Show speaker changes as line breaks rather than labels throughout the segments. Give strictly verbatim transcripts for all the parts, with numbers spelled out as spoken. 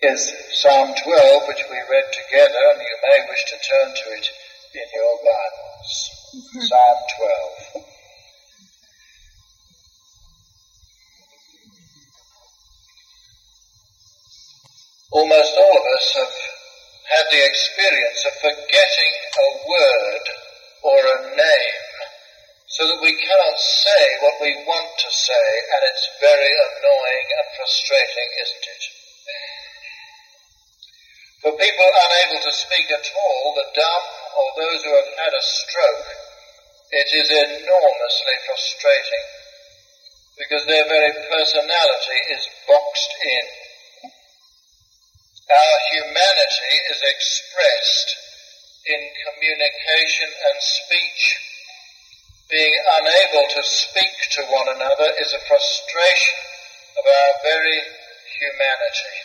is Psalm twelve, which we read together, and you may wish to turn to it in your Bibles. Mm-hmm. Psalm twelve. Almost all of us have had the experience of forgetting a word or a name so that we cannot say what we want to say, and it's very annoying and frustrating, isn't it? For people unable to speak at all, the dumb or those who have had a stroke, it is enormously frustrating because their very personality is boxed in. Our humanity is expressed in communication and speech. Being unable to speak to one another is a frustration of our very humanity.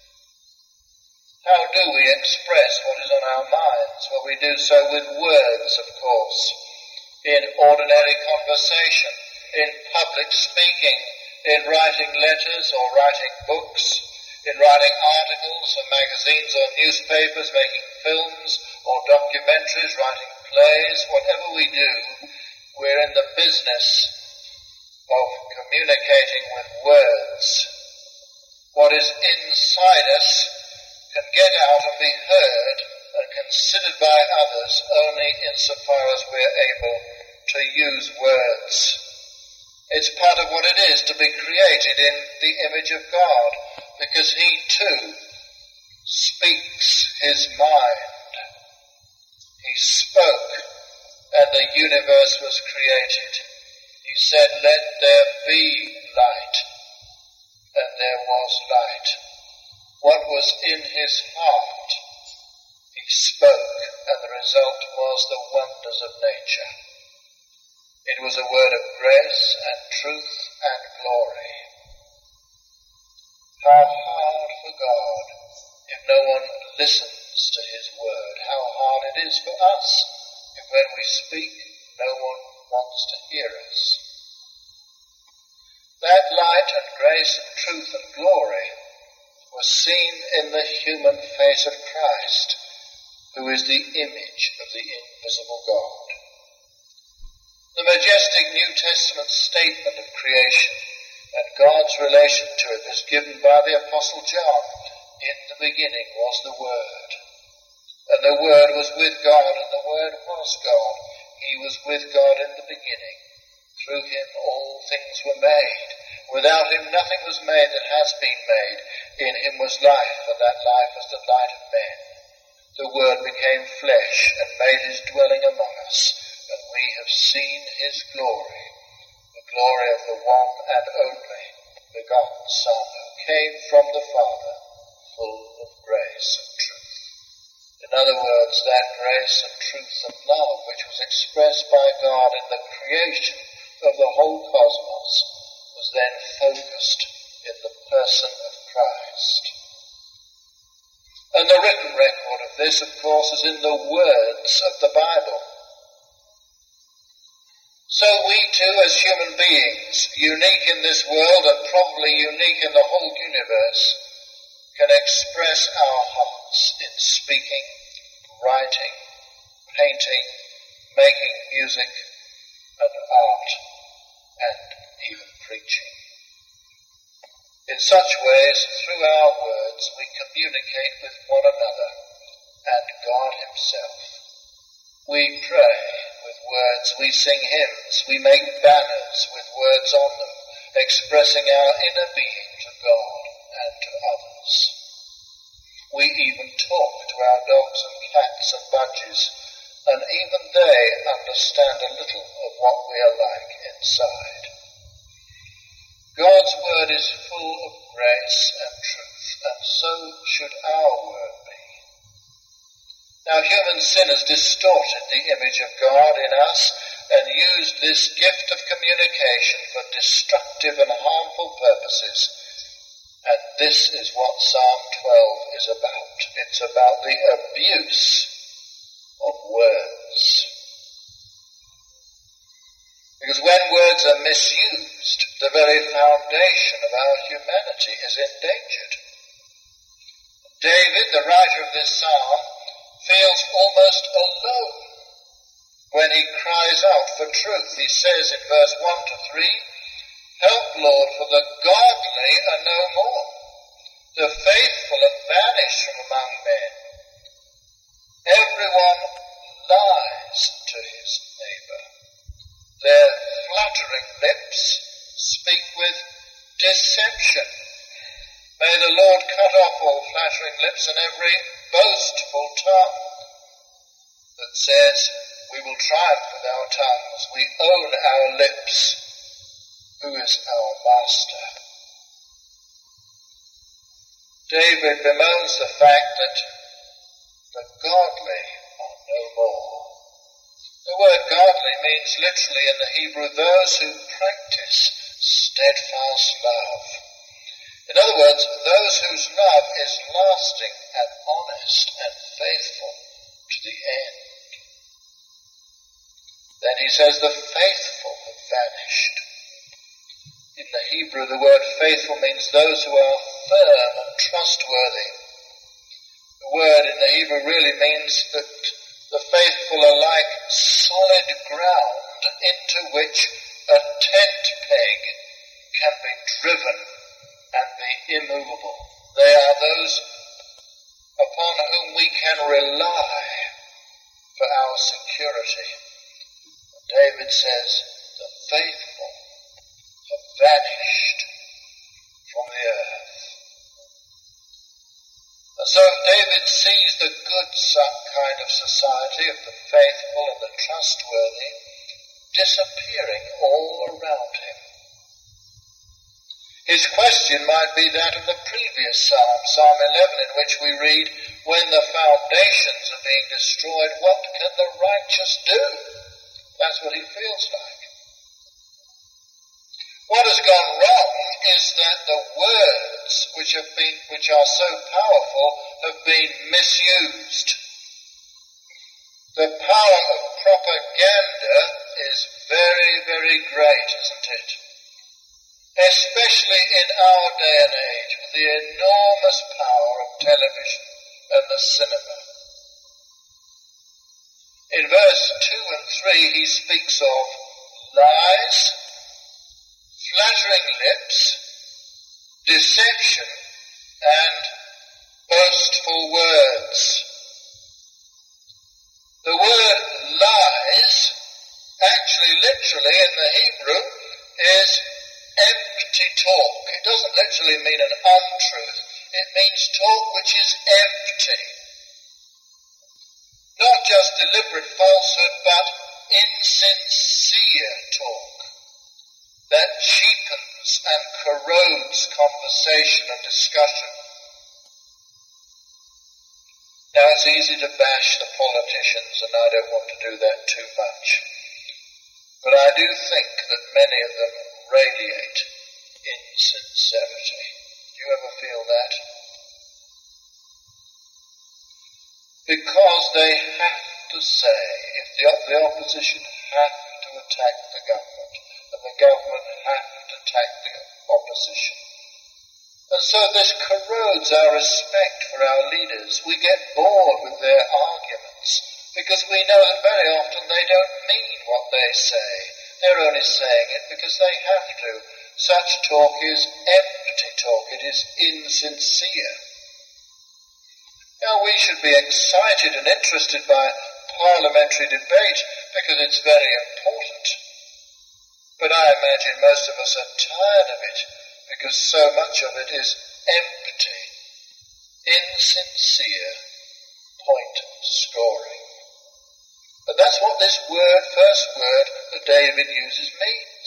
How do we express what is on our minds? Well, we do so with words, of course, in ordinary conversation, in public speaking, in writing letters or writing books, in writing articles for magazines or newspapers, making films or documentaries, writing plays. Whatever we do, we're in the business of communicating with words. What is inside us can get out and be heard and considered by others only insofar as we're able to use words. It's part of what it is to be created in the image of God, because he too speaks his mind. He spoke and the universe was created. He said, "Let there be light," and there was light. What was in his heart, he spoke, and the result was the wonders of nature. It was a word of grace and truth and glory. How hard for God if no one listens to his word. How hard it is for us if when we speak no one wants to hear us. That light and grace and truth and glory was seen in the human face of Christ, who is the image of the invisible God. The majestic New Testament statement of creation and God's relation to it is given by the Apostle John. In the beginning was the Word, and the Word was with God, and the Word was God. He was with God in the beginning. Through him all things were made. Without him nothing was made that has been made. In him was life, and that life was the light of men. The Word became flesh and made his dwelling among us, and we have seen his glory, the glory of the one and only begotten Son, who came from the Father, full of grace and truth. In other words, that grace and truth and love which was expressed by God in the creation of the whole cosmos was then focused in the person of Christ. And the written record of this, of course, is in the words of the Bible. So we too, as human beings, unique in this world and probably unique in the whole universe, can express our hearts in speaking, writing, painting, making music, and art, and even preaching. In such ways, through our words, we communicate with one another and God himself. We pray with words, we sing hymns, we make banners with words on them, expressing our inner being to God and to others. We even talk to our dogs and cats and budgies, and even they understand a little of what we are like inside. God's word is full of grace and truth, and so should our word be. Now, human sin has distorted the image of God in us and used this gift of communication for destructive and harmful purposes. And this is what Psalm twelve is about. It's about the abuse of words. Because when words are misused, the very foundation of our humanity is endangered. David, the writer of this psalm, feels almost alone when he cries out for truth. He says in verse one to three, "Help, Lord, for the godly are no more. The faithful have vanished from among men. Everyone lies to his neighbor. Their flattering lips speak with deception. May the Lord cut off all flattering lips and every boastful tongue that says, we will triumph with our tongues. We own our lips. Who is our master?" David bemoans the fact that the godly are no more. The word godly means literally in the Hebrew those who practice steadfast love. In other words, those whose love is lasting and honest and faithful to the end. Then he says the faithful have vanished. In the Hebrew, the word faithful means those who are firm and trustworthy. The word in the Hebrew really means that the faithful are like solid ground into which a tent peg can be driven and be immovable. They are those upon whom we can rely for our security. David says, the faithful have vanished from the earth. And so David sees the good kind of society of the faithful and the trustworthy disappearing all around him. His question might be that of the previous psalm, Psalm eleven, in which we read, when the foundations are being destroyed, what can the righteous do? That's what he feels like. What has gone wrong is that the words which have been, which are so powerful have been misused. The power of propaganda is very, very great, isn't it? Especially in our day and age, with the enormous power of television and the cinema. In verse two and three, he speaks of lies, flattering lips, deception, and boastful words. The word lies, actually literally in the Hebrew, is empty talk. It doesn't literally mean an untruth. It means talk which is empty. Not just deliberate falsehood, but insincere talk that cheapens and corrodes conversation and discussion. Now, it's easy to bash the politicians, and I don't want to do that too much. But I do think that many of them radiate insincerity. Do you ever feel that? Because they have to say, if the, the opposition have to attack the government, and the government have to attack the opposition. And so this corrodes our respect for our leaders. We get bored with their arguments, because we know that very often they don't mean what they say. They're only saying it because they have to. Such talk is empty talk. It is insincere. Now, we should be excited and interested by parliamentary debate because it's very important. But I imagine most of us are tired of it because so much of it is empty, insincere point scoring. But that's what this word, first word that David uses means.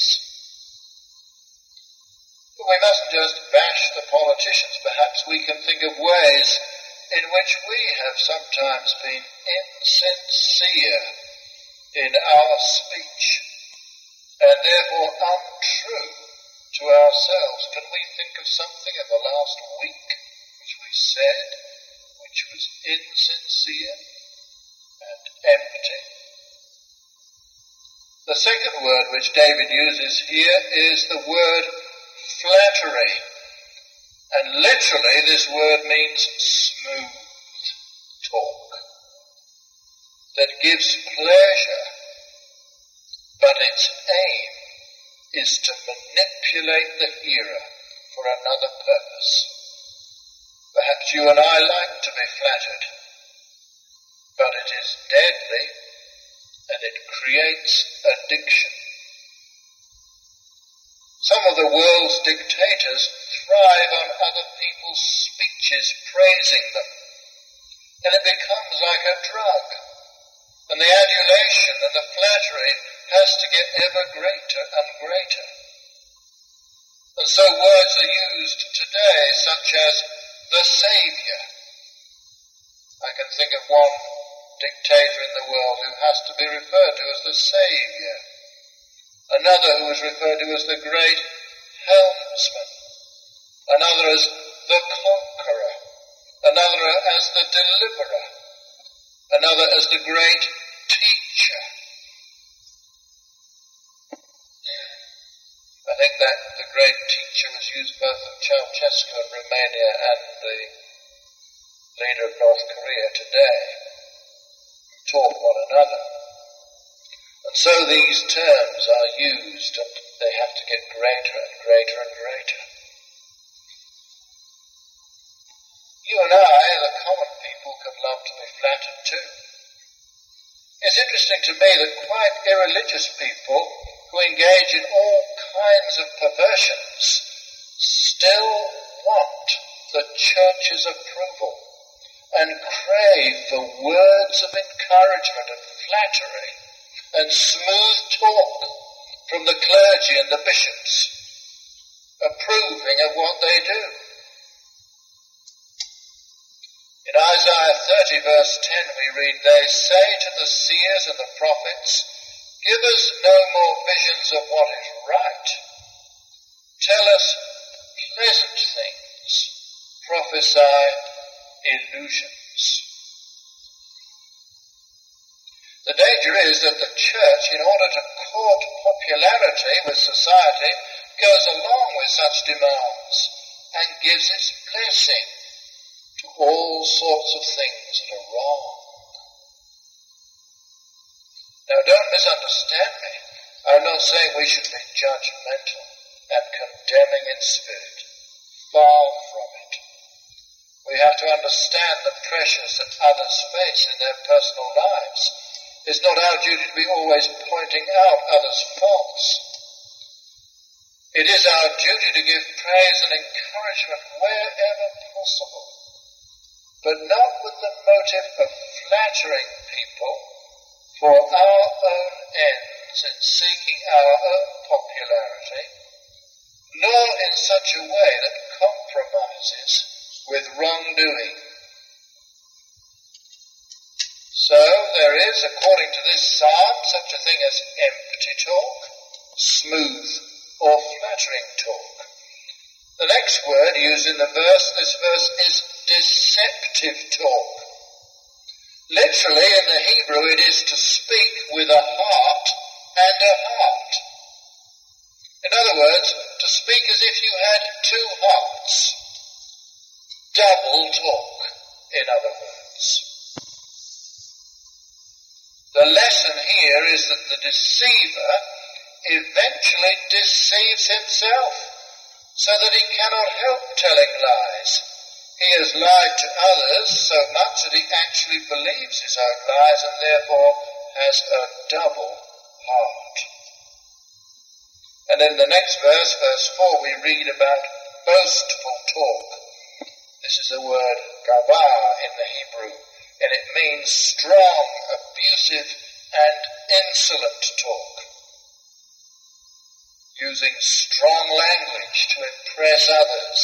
But we mustn't just bash the politicians. Perhaps we can think of ways in which we have sometimes been insincere in our speech and therefore untrue to ourselves. Can we think of something in the last week which we said which was insincere and empty? The second word which David uses here is the word flattery. And literally this word means smooth talk that gives pleasure, but its aim is to manipulate the hearer for another purpose. Perhaps you and I like to be flattered, but it is deadly and it creates addiction. Some of the world's dictators thrive on other people's speeches praising them, and it becomes like a drug, and the adulation and the flattery has to get ever greater and greater. And so words are used today such as the Saviour. I can think of one dictator in the world who has to be referred to as the Saviour. Another who is referred to as the great helmsman. Another as the conqueror. Another as the deliverer. Another as the great teacher. I think that the great teacher was used both of Ceausescu in Romania and the leader of North Korea today, who taught one another. And so these terms are used, and they have to get greater and greater and greater. You and I, the common people, can love to be flattered too. It's interesting to me that quite irreligious people who engage in all kinds of perversions still want the church's approval and crave for words of encouragement and flattery and smooth talk from the clergy and the bishops, approving of what they do. In Isaiah thirty verse ten we read, "They say to the seers and the prophets, give us no more visions of what is right. Tell us pleasant things. Prophesy illusions." The danger is that the church, in order to court popularity with society, goes along with such demands and gives its blessing to all sorts of things that are wrong. Now, don't misunderstand me. I'm not saying we should be judgmental and condemning in spirit. Far from it. We have to understand the pressures that others face in their personal lives. It's not our duty to be always pointing out others' faults. It is our duty to give praise and encouragement wherever possible, but not with the motive of flattering people for our own ends in seeking our own popularity, nor in such a way that compromises with wrongdoing. So there is, according to this psalm, such a thing as empty talk, smooth or flattering talk. The next word used in the verse, this verse, is deceptive talk. Literally, in the Hebrew, it is to speak with a heart and a heart. In other words, to speak as if you had two hearts. Double talk, in other words. The lesson here is that the deceiver eventually deceives himself, so that he cannot help telling lies. He has lied to others so much that he actually believes his own lies and therefore has a double heart. And in the next verse, verse four, we read about boastful talk. This is the word gavah in the Hebrew, and it means strong, abusive, and insolent talk, using strong language to impress others.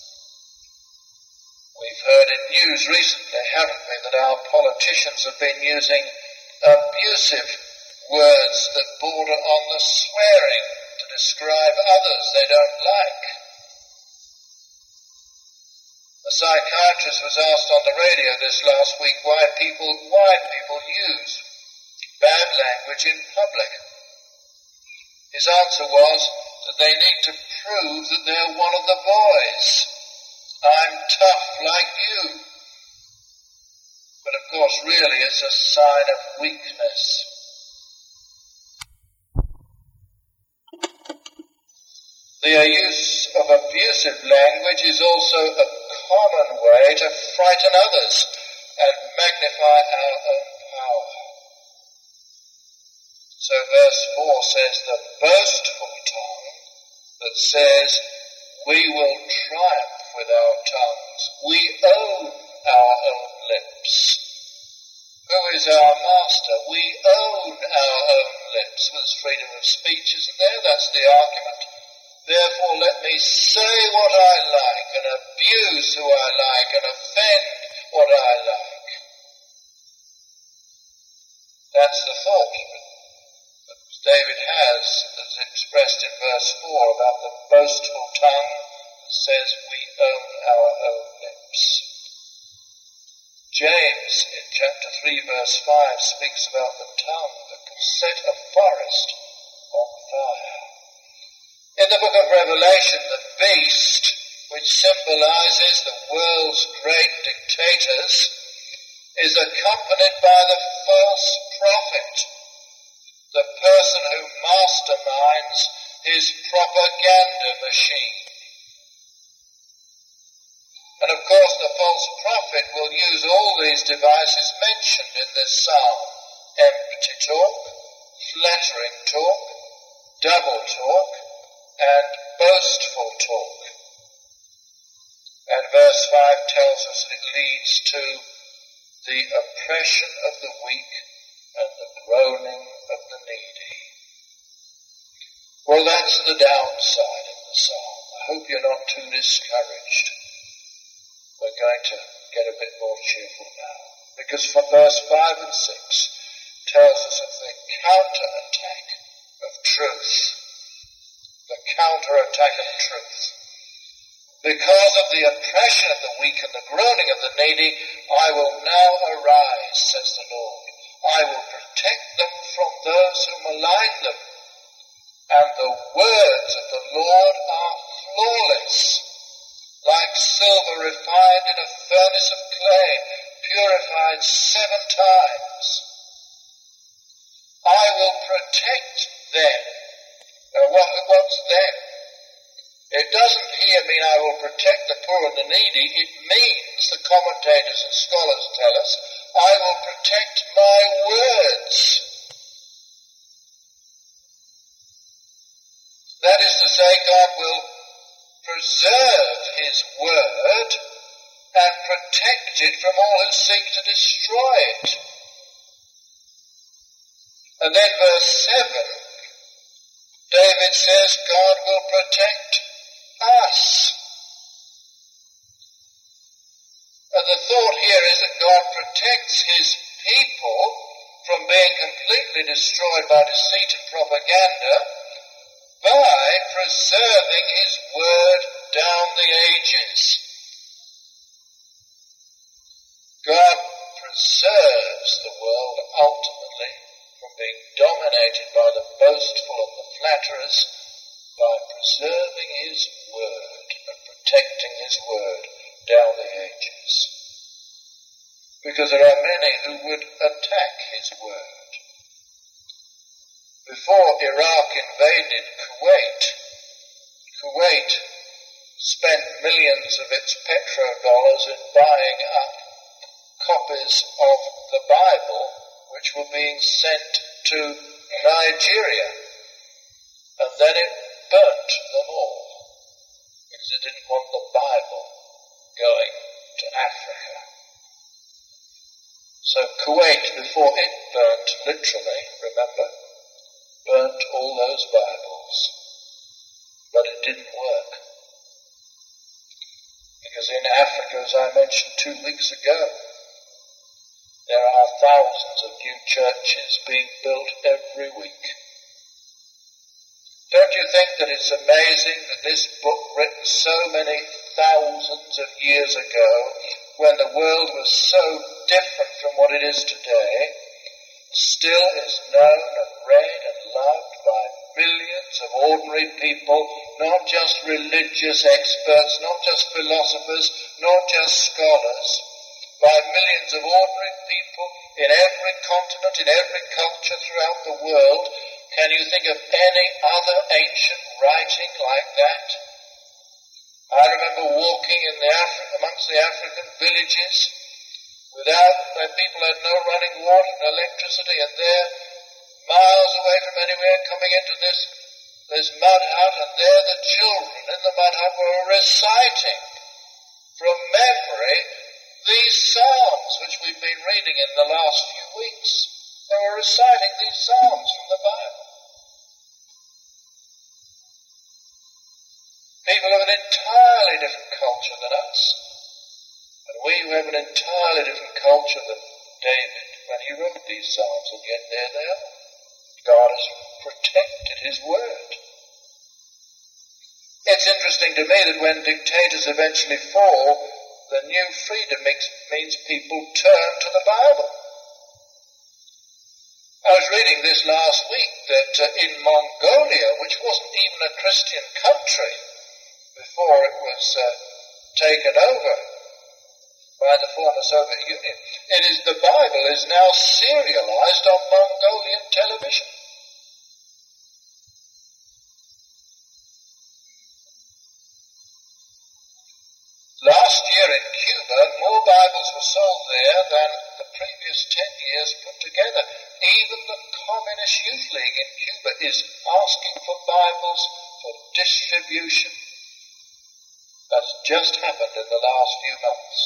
We've heard in news recently, haven't we, that our politicians have been using abusive words that border on the swearing to describe others they don't like. A psychiatrist was asked on the radio this last week why people, why people use bad language in public. His answer was that they need to prove that they're one of the boys. I'm tough like you. course, really is a sign of weakness. The use of abusive language is also a common way to frighten others and magnify our own power. So verse four says, the boastful tongue that says, we will triumph with our tongues. We own our own lips. Who is our master? We own our own lips. With freedom of speech, isn't there? That's the argument. Therefore let me say what I like and abuse who I like and offend what I like. That's the thought that David has, as expressed in verse four, about the boastful tongue that says we own our own lips. James in chapter three verse five speaks about the tongue that can set a forest on fire. In the book of Revelation, the beast, which symbolizes the world's great dictators, is accompanied by the false prophet, the person who masterminds his propaganda machine. And of course the false prophet will use all these devices mentioned in this psalm: empty talk, flattering talk, double talk, and boastful talk. And verse five tells us that it leads to the oppression of the weak and the groaning of the needy. Well, that's the downside of the psalm. I hope you're not too discouraged. We're going to get a bit more cheerful now, because from verse five and six tells us of the counterattack of truth. The counterattack of truth. Because of the oppression of the weak and the groaning of the needy, I will now arise, says the Lord. I will protect them from those who malign them. And the words of the Lord are flawless, like silver refined in a furnace of clay, purified seven times. I will protect them. Now what, what's them? It doesn't here mean I will protect the poor and the needy. It means, the commentators and scholars tell us, I will protect my words. That is to say, God will preserve his word and protect it from all who seek to destroy it. And then verse seven, David says God will protect us. And the thought here is that God protects his people from being completely destroyed by deceit and propaganda by preserving his word down the ages. God preserves the world ultimately from being dominated by the boastful and the flatterers by preserving his word and protecting his word down the ages. Because there are many who would attack his word. Before Iraq invaded Kuwait, Kuwait spent millions of its petrodollars in buying up copies of the Bible, which were being sent to Nigeria. And then it burnt them all, because it didn't want the Bible going to Africa. So Kuwait, before it burnt, literally, remember, burnt all those Bibles. But it didn't work. Because in Africa, as I mentioned two weeks ago, there are thousands of new churches being built every week. Don't you think that it's amazing that this book, written so many thousands of years ago, when the world was so different from what it is today, still is known and read and loved by millions of ordinary people, not just religious experts, not just philosophers, not just scholars, by millions of ordinary people in every continent, in every culture throughout the world. Can you think of any other ancient writing like that? I remember walking in the Afri- amongst the African villages without, where people had no running water and electricity, and there, miles away from anywhere, coming into this, this mud hut, and there the children in the mud hut were reciting from memory these psalms which we've been reading in the last few weeks. They were reciting these psalms from the Bible. People of an entirely different culture than us. And we who have an entirely different culture than David when he wrote these psalms, and yet there they are. God has protected his word. It's interesting to me that when dictators eventually fall, the new freedom makes, means people turn to the Bible. I was reading this last week that uh, in Mongolia, which wasn't even a Christian country before it was uh, taken over by the former Soviet Union, it is the Bible is now serialized on Mongolian television. Last year in Cuba, more Bibles were sold there than the previous ten years put together. Even the Communist Youth League in Cuba is asking for Bibles for distribution. That's just happened in the last few months.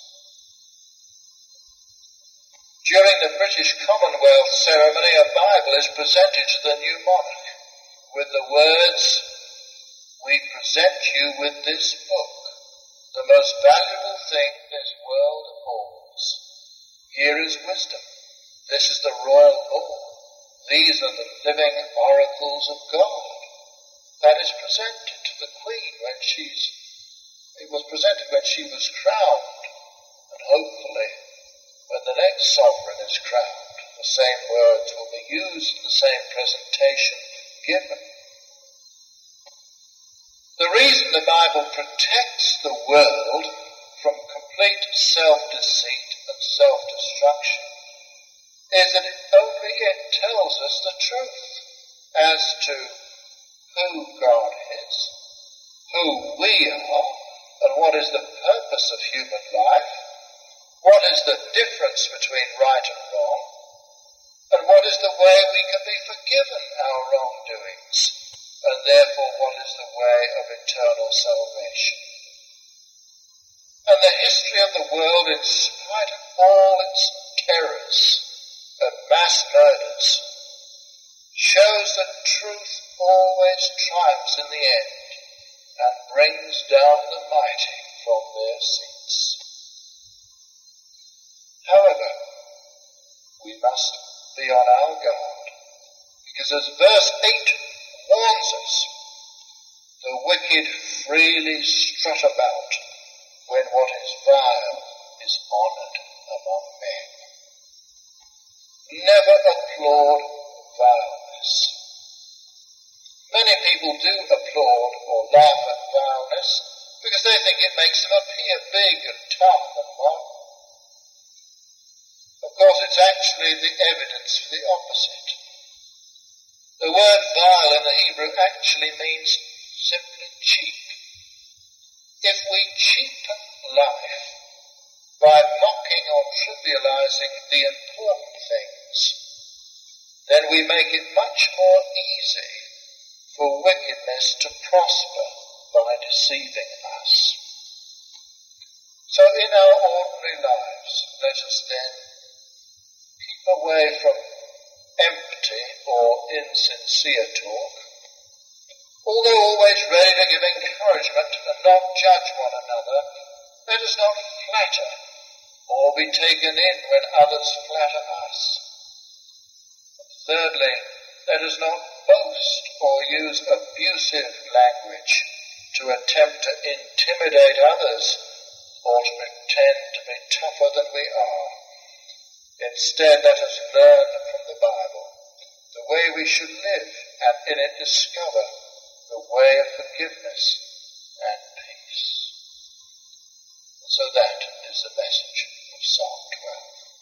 During the British Commonwealth ceremony, a Bible is presented to the new monarch with the words, "We present you with this book, the most valuable thing this world holds. Here is wisdom. This is the royal law. These are the living oracles of God." That is presented to the Queen when she's, it was presented when she was crowned, and hopefully when the next sovereign is crowned, the same words will be used in the same presentation given. The reason the Bible protects the world from complete self-deceit and self-destruction is that it only it tells us the truth as to who God is, who we are, and what is the purpose of human life, what is the difference between right and wrong, and what is the way we can be forgiven our wrongdoings, and therefore what is the way of eternal salvation. And the history of the world, in spite of all its terrors and mass murders, shows that truth always triumphs in the end and brings down the mighty from their seats. However, we must be on our guard, because as verse eight warns us, the wicked freely strut about when what is vile is honoured among men. Never applaud vileness. Many people do applaud or laugh at vileness because they think it makes them appear big and tough and modern. Of course, it's actually the evidence for the opposite. The word vile in the Hebrew actually means simply cheap. If we cheapen life by mocking or trivializing the important things, then we make it much more easy for wickedness to prosper by deceiving us. So in our ordinary lives, let us then keep away from empty or insincere talk, although always ready to give encouragement and not judge one another. Let us not flatter or be taken in when others flatter us. And thirdly, let us not boast or use abusive language to attempt to intimidate others or to pretend to be tougher than we are. Instead, let us learn from the Bible the way we should live, and in it discover the way of forgiveness and peace. And so that is the message of Psalm twelve.